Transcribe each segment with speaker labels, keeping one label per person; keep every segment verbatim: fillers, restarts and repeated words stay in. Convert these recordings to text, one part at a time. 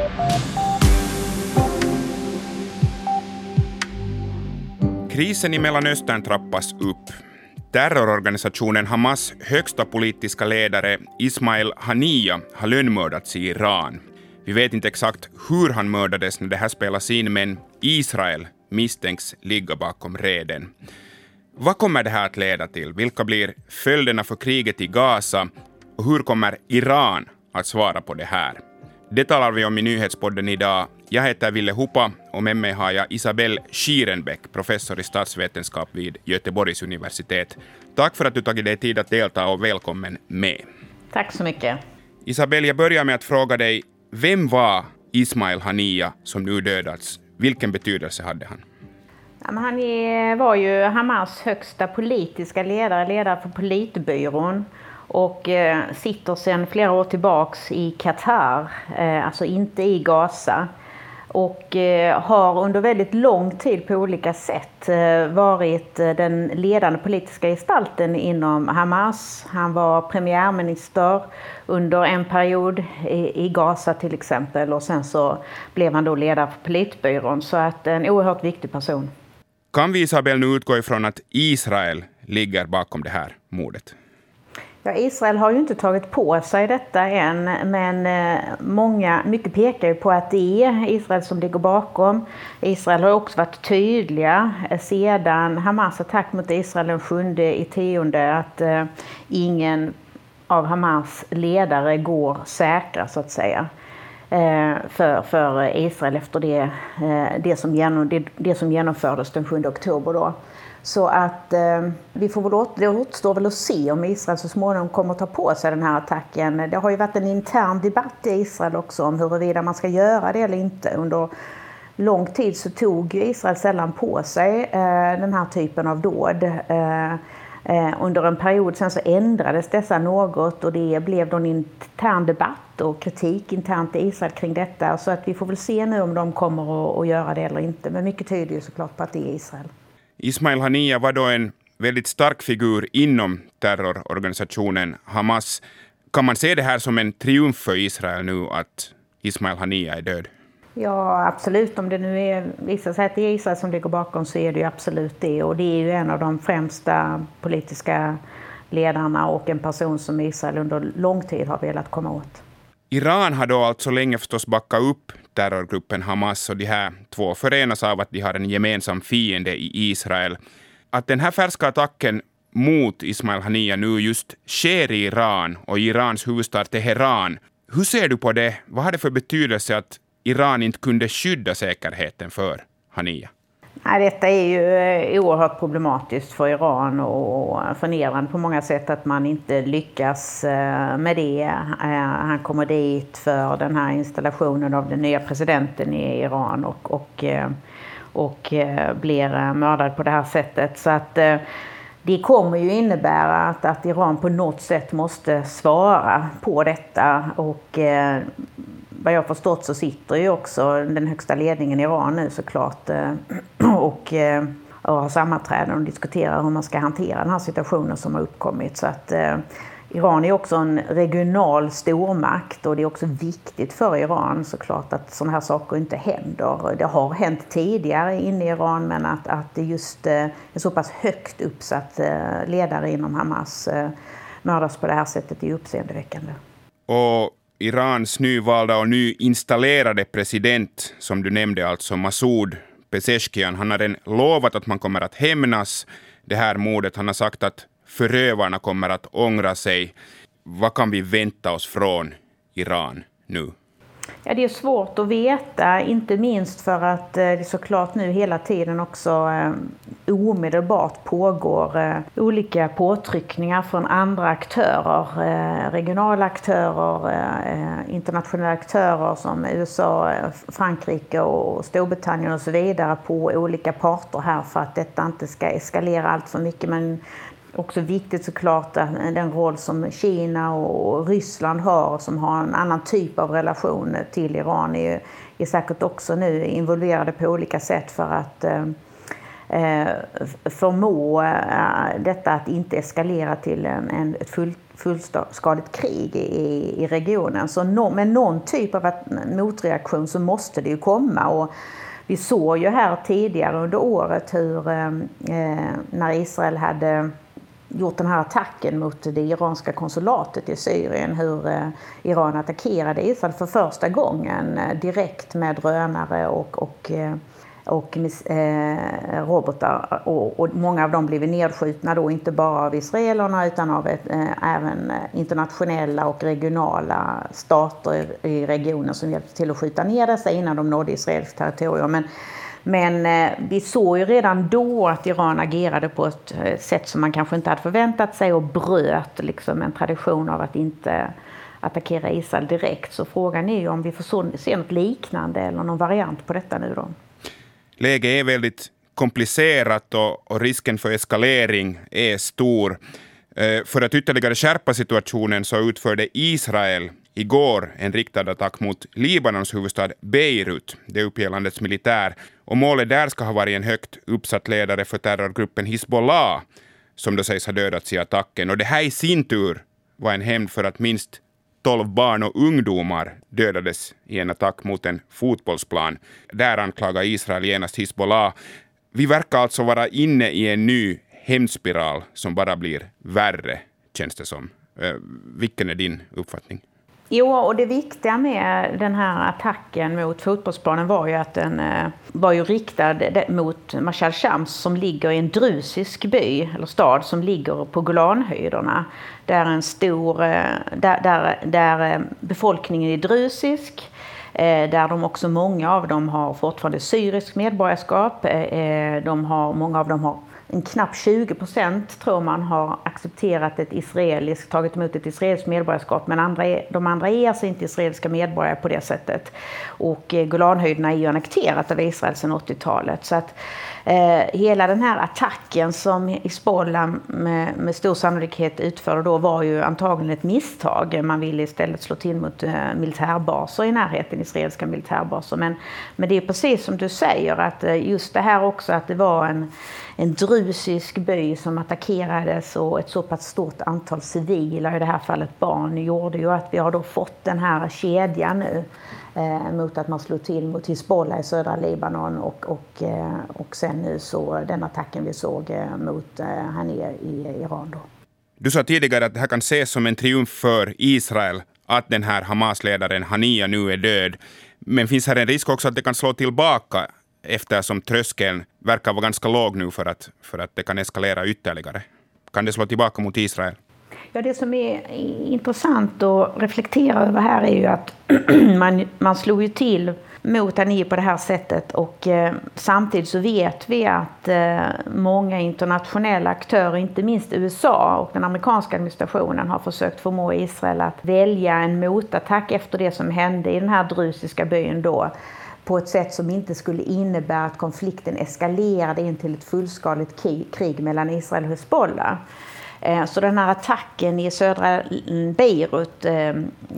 Speaker 1: Krisen i Mellanöstern trappas upp. Terrororganisationen Hamas högsta politiska ledare Ismail Haniyeh har lönnmördats i Iran. Vi vet inte exakt hur han mördades när det här spelas in, men Israel misstänks ligga bakom reden. Vad kommer det här att leda till? Vilka blir följderna för kriget i Gaza? Och hur kommer Iran att svara på det här? Det talar vi om i nyhetspodden idag. Jag heter Ville Hupa och med mig har jag Isabelle Schierenbeck, professor i statsvetenskap vid Göteborgs universitet. Tack för att du tagit dig tid att delta och välkommen med.
Speaker 2: Tack så mycket.
Speaker 1: Isabelle, jag börjar med att fråga dig, vem var Ismail Haniyeh som nu dödats? Vilken betydelse hade han?
Speaker 2: Ja, men han var ju Hamas högsta politiska ledare, ledare för politbyrån. Och eh, sitter sedan flera år tillbaks i Qatar, eh, alltså inte i Gaza. Och eh, har under väldigt lång tid på olika sätt eh, varit eh, den ledande politiska gestalten inom Hamas. Han var premiärminister under en period i, i Gaza till exempel. Och sen så blev han då ledare för politbyrån. Så att en oerhört viktig person.
Speaker 1: Kan vi, Isabelle, nu utgå ifrån att Israel ligger bakom det här mordet?
Speaker 2: Ja, Israel har ju inte tagit på sig detta än, men många, mycket pekar ju på att det är Israel som ligger bakom. Israel har också varit tydliga sedan Hamas attack mot Israel den sjunde i tionde att eh, ingen av Hamas ledare går säkra så att säga eh, för, för Israel efter det, eh, det, som genom, det, det som genomfördes den sjunde oktober då. Så att eh, vi får väl åt, det återstår väl att se om Israel så småningom kommer att ta på sig den här attacken. Det har ju varit en intern debatt i Israel också om huruvida man ska göra det eller inte. Under lång tid så tog Israel sällan på sig eh, den här typen av dåd. Eh, eh, under en period sen så ändrades dessa något och det blev då en intern debatt och kritik internt i Israel kring detta. Så att vi får väl se nu om de kommer att, att göra det eller inte. Men mycket tyder ju såklart på att det är Israel.
Speaker 1: Ismail Haniyeh var då en väldigt stark figur inom terrororganisationen Hamas. Kan man se det här som en triumf för Israel nu att Ismail Haniyeh är död?
Speaker 2: Ja, absolut. Om det nu är, visar sig att det är Israel som ligger bakom så är det ju absolut det. Och det är ju en av de främsta politiska ledarna och en person som Israel under lång tid har velat komma åt.
Speaker 1: Iran har då alltså länge förstås backat upp terrorgruppen Hamas och de här två förenas av att de har en gemensam fiende i Israel. Att den här färska attacken mot Ismail Haniyeh nu just sker i Iran och i Irans huvudstad Teheran. Hur ser du på det? Vad har det för betydelse att Iran inte kunde skydda säkerheten för Haniyeh?
Speaker 2: Nej, detta är ju oerhört problematiskt för Iran och förnedrande på många sätt att man inte lyckas med det. Han kommer dit för den här installationen av den nya presidenten i Iran och, och, och blir mördad på det här sättet. Så att det kommer ju innebära att, att Iran på något sätt måste svara på detta och vad jag förstått så sitter ju också den högsta ledningen i Iran nu såklart och, och har sammanträden och diskuterar hur man ska hantera den här situationen som har uppkommit. Så att eh, Iran är också en regional stormakt och det är också viktigt för Iran såklart att sådana här saker inte händer. Det har hänt tidigare inne i Iran men att, att det just eh, är så pass högt uppsatt eh, ledare inom Hamas eh, mördas på det här sättet är uppseendeväckande.
Speaker 1: Och Irans nyvalda och nyinstallerade president, som du nämnde, alltså Masoud Pezeshkian, han har redan lovat att man kommer att hämnas det här mordet. Han har sagt att förövarna kommer att ångra sig. Vad kan vi vänta oss från Iran nu?
Speaker 2: Ja, det är svårt att veta, inte minst för att det såklart nu hela tiden också eh, omedelbart pågår eh, olika påtryckningar från andra aktörer, eh, regionala aktörer, eh, internationella aktörer som U S A, Frankrike och Storbritannien och så vidare på olika parter här för att detta inte ska eskalera allt för mycket. Men också viktigt såklart den roll som Kina och Ryssland har som har en annan typ av relation till Iran är, är säkert också nu involverade på olika sätt för att eh, förmå eh, detta att inte eskalera till en, en, ett full, fullskaligt krig i, i regionen. Så no, med någon typ av motreaktion så måste det ju komma. Och vi såg ju här tidigare under året hur eh, när Israel hade gjort den här attacken mot det iranska konsulatet i Syrien, hur eh, Iran attackerade Israel för första gången eh, direkt med drönare och, och, eh, och eh, robotar. Och, och många av dem blev nedskjutna då, inte bara av israelerna utan av ett, eh, även internationella och regionala stater i, i regionen som hjälpte till att skjuta ner dessa innan de nådde israeliskt territorium. Men Men eh, vi såg ju redan då att Iran agerade på ett eh, sätt som man kanske inte hade förväntat sig och bröt liksom en tradition av att inte attackera Israel direkt. Så frågan är ju om vi får se något liknande eller någon variant på detta nu då.
Speaker 1: Läget är väldigt komplicerat och, och risken för eskalering är stor. Eh, för att ytterligare skärpa situationen så utförde Israel igår en riktad attack mot Libanons huvudstad Beirut. Det uppger landets militär. Och målet där ska ha varit en högt uppsatt ledare för terrorgruppen Hizbollah som då sägs ha dödats i attacken. Och det här i sin tur var en hämnd för att minst tolv barn och ungdomar dödades i en attack mot en fotbollsplan. Där anklagar Israel genast Hizbollah. Vi verkar alltså vara inne i en ny hämndspiral som bara blir värre, känns det som. Eh, vilken är din uppfattning?
Speaker 2: Jo, och det viktiga med den här attacken mot fotbollsplanen var ju att den eh, var ju riktad mot Mashal Shams som ligger i en drusisk by eller stad som ligger på Golanhöjderna. Där en stor eh, där, där, där befolkningen är drusisk, eh, där de också många av dem har fortfarande syrisk medborgarskap. Eh, de har många av dem har En knapp tjugo procent tror man har accepterat ett israeliskt, tagit emot ett israeliskt medborgarskap, men andra är, de andra är alltså inte israeliska medborgare på det sättet. Och eh, Golanhöjderna är ju annekterat av Israel sedan åttiotalet. Så att eh, hela den här attacken som Hizbollah med, med stor sannolikhet utförde då var ju antagligen ett misstag. Man ville istället slå till mot eh, militärbaser i närheten, israeliska militärbaser. Men, men det är precis som du säger att eh, just det här också att det var en En drusisk by som attackerades och ett så pass stort antal civila, i det här fallet barn, gjorde ju att vi har då fått den här kedjan nu eh, mot att man slår till mot Hizbollah i södra Libanon och, och, eh, och sen nu så den attacken vi såg eh, mot eh, här nere i Iran då.
Speaker 1: Du sa tidigare att det här kan ses som en triumf för Israel att den här Hamas-ledaren Haniya nu är död. Men finns här en risk också att det kan slå tillbaka eftersom tröskeln verkar vara ganska låg nu för att, för att det kan eskalera ytterligare? Kan det slå tillbaka mot Israel?
Speaker 2: Ja, det som är intressant att reflektera över här är ju att man, man slog ju till mot Haniya på det här sättet och eh, samtidigt så vet vi att eh, många internationella aktörer, inte minst U S A och den amerikanska administrationen, har försökt förmå Israel att välja en motattack efter det som hände i den här drusiska byn då, på ett sätt som inte skulle innebära att konflikten eskalerade in till ett fullskaligt krig mellan Israel och Hizbollah. Så den här attacken i södra Beirut eh,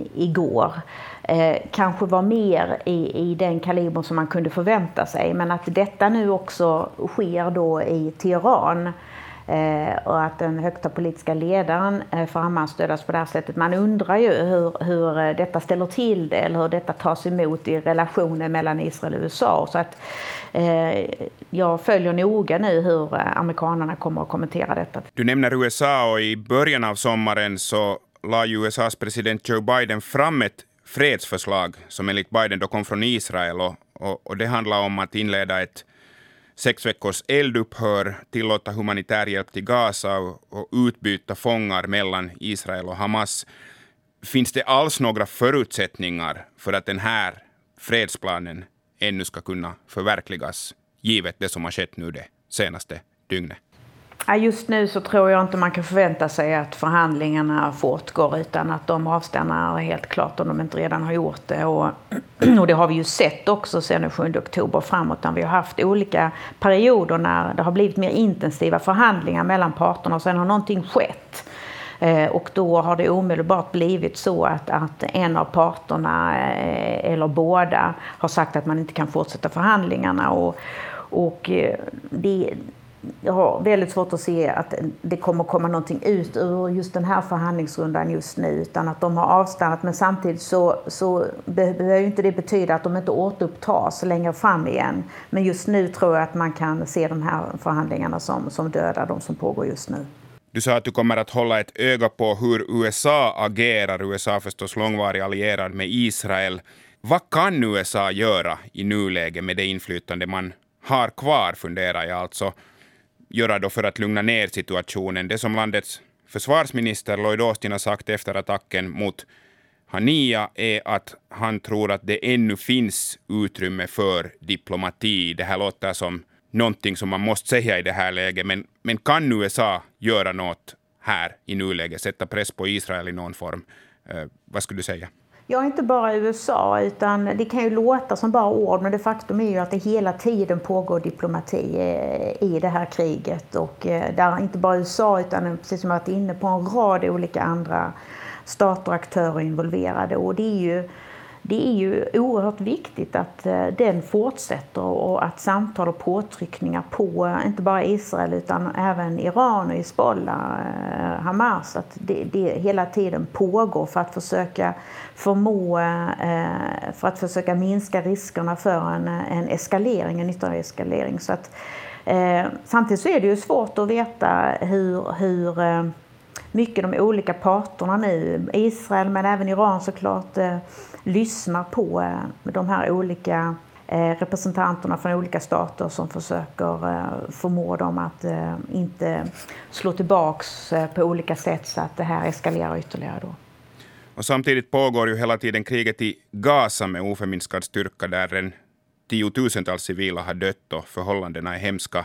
Speaker 2: igår eh, kanske var mer i, i den kaliber som man kunde förvänta sig. Men att detta nu också sker då i Teheran eh, och att den högsta politiska ledaren eh, får Hamas stödas på det här sättet. Man undrar ju hur, hur detta ställer till det eller hur detta tas emot i relationen mellan Israel och U S A. Så att eh, jag följer noga nu hur amerikanerna kommer att kommentera detta.
Speaker 1: Du nämner U S A och i början av sommaren så la U S A:s president Joe Biden fram ett fredsförslag som enligt Biden då kom från Israel och, och, och det handlar om att inleda ett sex veckors eldupphör, tillåta humanitär hjälp till Gaza och, och utbyta fångar mellan Israel och Hamas. Finns det alls några förutsättningar för att den här fredsplanen ännu ska kunna förverkligas, givet det som har skett nu det senaste dygnet?
Speaker 2: Just nu så tror jag inte man kan förvänta sig att förhandlingarna fortgår utan att de avstannar helt klart om de inte redan har gjort det. Och, och det har vi ju sett också sedan den sjunde oktober framåt, när vi har haft olika perioder när det har blivit mer intensiva förhandlingar mellan parterna och sen har någonting skett. Och då har det omedelbart blivit så att, att en av parterna eller båda har sagt att man inte kan fortsätta förhandlingarna. Och, och det, jag har väldigt svårt att se att det kommer komma någonting ut ur just den här förhandlingsrundan just nu, utan att de har avstannat. Men samtidigt så, så behöver ju inte det betyda att de inte återupptas längre fram igen. Men just nu tror jag att man kan se de här förhandlingarna som, som döda, de som pågår just nu.
Speaker 1: Du sa att du kommer att hålla ett öga på hur U S A agerar. U S A förstås långvarig allierad med Israel. Vad kan U S A göra i nuläget med det inflytande man har kvar, funderar jag alltså, göra då för att lugna ner situationen? Det som landets försvarsminister Lloyd Austin har sagt efter attacken mot Hania är att han tror att det ännu finns utrymme för diplomati. Det här låter som någonting som man måste säga i det här läget, men, men kan U S A göra något här i nuläget, sätta press på Israel i någon form? Eh, vad skulle du säga?
Speaker 2: Ja, inte bara U S A, utan det kan ju låta som bara ord, men det faktum är ju att det hela tiden pågår diplomati i det här kriget. Och där inte bara U S A, utan precis som jag varit inne på, en rad olika andra stater och aktörer involverade. Och det är ju, det är ju oerhört viktigt att den fortsätter och att samtal och påtryckningar på inte bara Israel utan även Iran och Hizbollah, Hamas, att det, det hela tiden pågår för att försöka förmå, för att försöka minska riskerna för en, en eskalering, en ytterligare eskalering. Så att, samtidigt så är det ju svårt att veta hur, hur mycket de olika parterna nu, Israel men även Iran såklart, eh, lyssnar på eh, de här olika eh, representanterna från olika stater som försöker eh, förmå dem att eh, inte slå tillbaks eh, på olika sätt så att det här eskalerar ytterligare då.
Speaker 1: Och samtidigt pågår ju hela tiden kriget i Gaza med oförminskad styrka, där en tiotusentals civila har dött och förhållandena är hemska.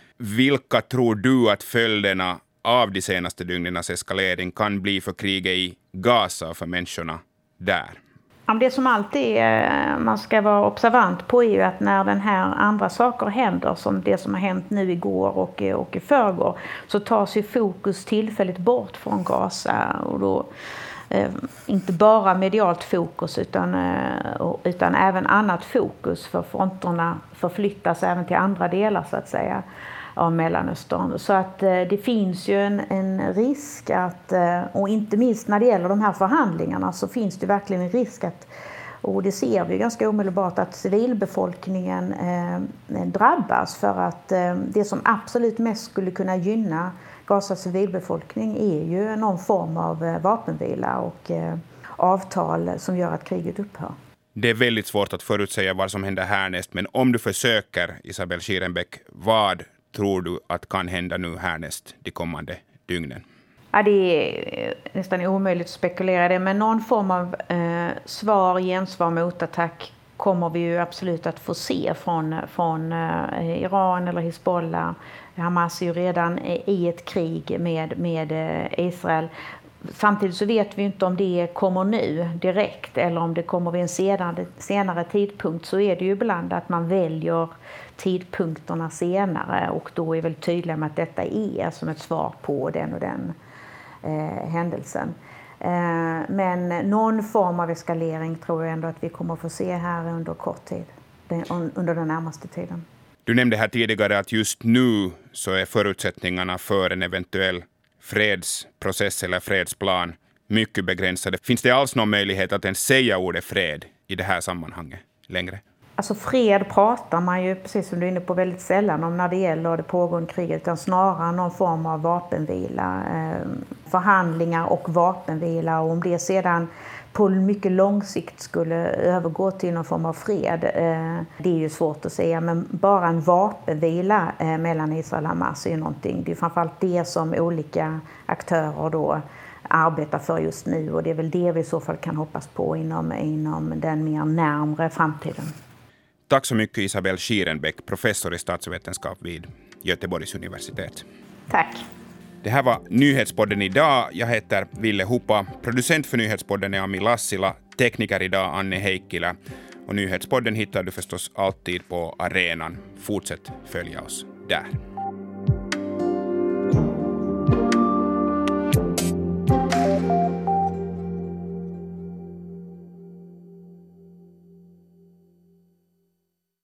Speaker 1: Vilka tror du att följderna av de senaste dygnens eskalering kan bli för kriget i Gaza och för människorna där?
Speaker 2: Det som alltid man ska vara observant på är ju att när den här andra saker händer, som det som har hänt nu igår och, och i förrgår, så tas ju fokus tillfälligt bort från Gaza. Och då eh, inte bara medialt fokus utan, eh, utan även annat fokus, för fronterna förflyttas även till andra delar så att säga av Mellanöstern. Så att eh, det finns ju en, en risk att, eh, och inte minst när det gäller de här förhandlingarna, så finns det verkligen en risk att, och det ser vi ganska omedelbart, att civilbefolkningen eh, drabbas, för att eh, det som absolut mest skulle kunna gynna Gazas civilbefolkning är ju någon form av eh, vapenvila och eh, avtal som gör att kriget upphör.
Speaker 1: Det är väldigt svårt att förutsäga vad som händer härnäst, men om du försöker, Isabelle Schierenbeck, vad tror du att kan hända nu härnäst de kommande dygnen?
Speaker 2: Ja, det är nästan omöjligt att spekulera det, men någon form av eh, svar, gensvar, motattack kommer vi ju absolut att få se från, från eh, Iran eller Hizbollah. Hamas är ju redan i ett krig med, med eh, Israel. Samtidigt så vet vi inte om det kommer nu direkt eller om det kommer vid en senare, senare tidpunkt. Så är det ju ibland att man väljer tidpunkterna senare, och då är väl tydligt med att detta är som ett svar på den och den eh, händelsen. Eh, men någon form av eskalering tror jag ändå att vi kommer att få se här under kort tid, den, under den närmaste tiden.
Speaker 1: Du nämnde här tidigare att just nu så är förutsättningarna för en eventuell fredsprocess eller fredsplan mycket begränsade. Finns det alls någon möjlighet att ens säga ordet fred i det här sammanhanget längre?
Speaker 2: Alltså fred pratar man ju, precis som du är inne på, väldigt sällan om när det gäller det pågående kriget, utan snarare någon form av vapenvila, eh, förhandlingar och vapenvila, och om det sedan på mycket lång sikt skulle övergå till någon form av fred, eh, det är ju svårt att säga, men bara en vapenvila eh, mellan Israel och Hamas är ju någonting. Det är framförallt det som olika aktörer då arbetar för just nu, och det är väl det vi i så fall kan hoppas på inom, inom den mer närmare framtiden.
Speaker 1: Tack så mycket Isabelle Schierenbeck, professor i statsvetenskap vid Göteborgs universitet.
Speaker 2: Tack.
Speaker 1: Det här var Nyhetspodden idag. Jag heter Ville Huppa. Producent för Nyhetspodden är Ami Lassila. Tekniker idag Anne Heikkilä. Och Nyhetspodden hittar du förstås alltid på arenan. Fortsätt följa oss där.